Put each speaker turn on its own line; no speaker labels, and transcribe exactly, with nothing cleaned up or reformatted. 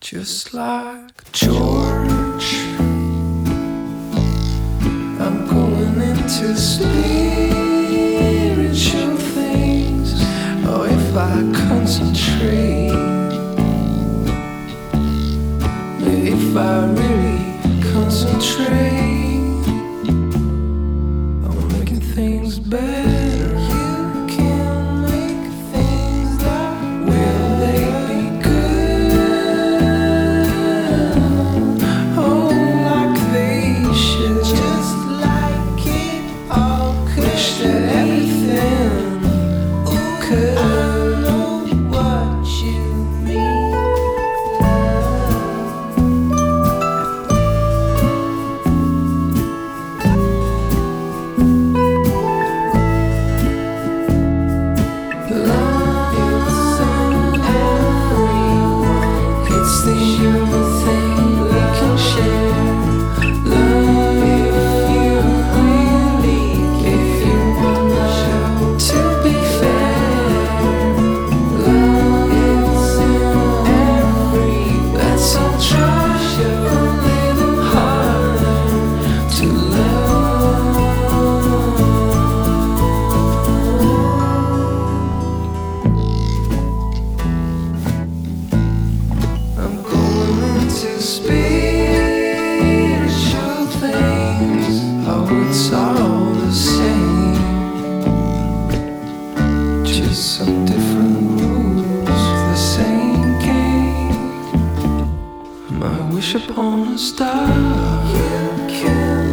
Just like George, I'm going into spiritual things. Oh, if I concentrate, if I really concentrate on making things better. Spiritual things, oh, it's all the same, just some different rules, the same game. My wish upon a star, you can